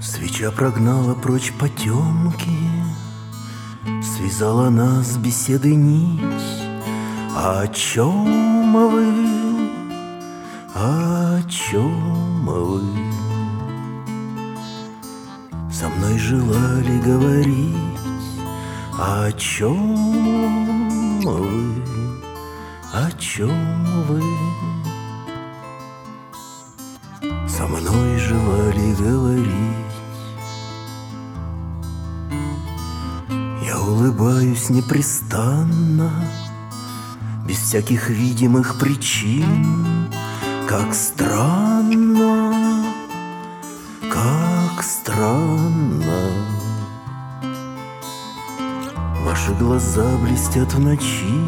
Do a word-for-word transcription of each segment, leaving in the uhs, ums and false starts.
Свеча прогнала прочь потемки, связала нас беседы нить. О чем вы, о чем вы со мной желали говорить? О чем вы, о чем вы со мной желали говорить? Я улыбаюсь непрестанно, без всяких видимых причин. Как странно, как странно, ваши глаза блестят в ночи.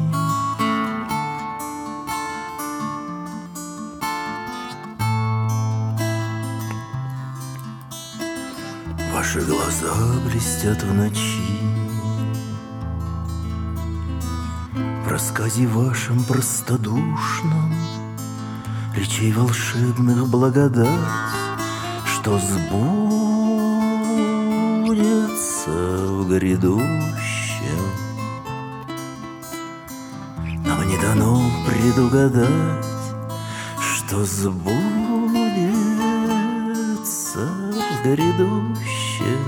Ваши глаза блестят в ночи. В рассказе вашем простодушном речей волшебных благодать, что сбудется в грядущем. Нам не дано предугадать, что сбудется в грядущем.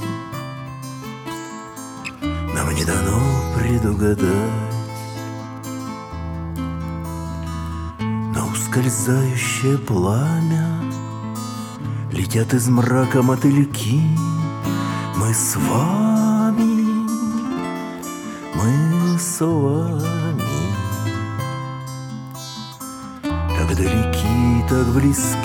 Нам не дано предугадать. На ускользающее пламя летят из мрака мотыльки. Мы с вами, мы с вами, так далеки и так близки.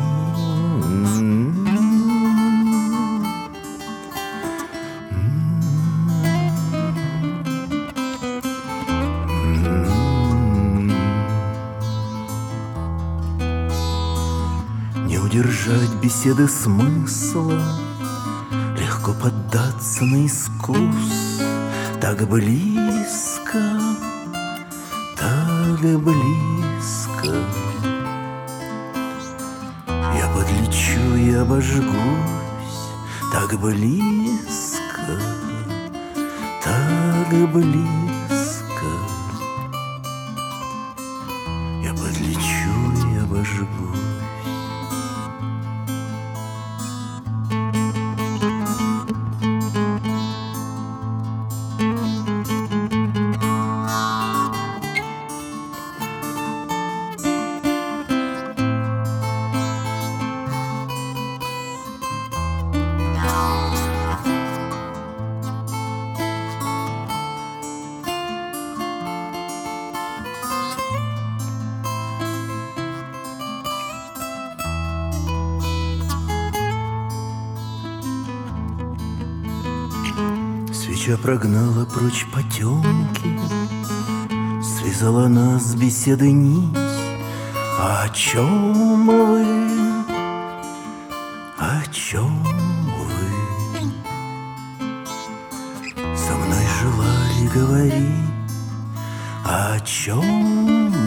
Не удержать беседы смысла, легко поддаться на искус. Так близко, так близко, я подлечу и обожгусь. Так близко, так близко, я подлечу и обожгусь. Свеча прогнала прочь потемки, связала нас беседы нить. О чем вы, о чем вы со мной желали говорить? О чем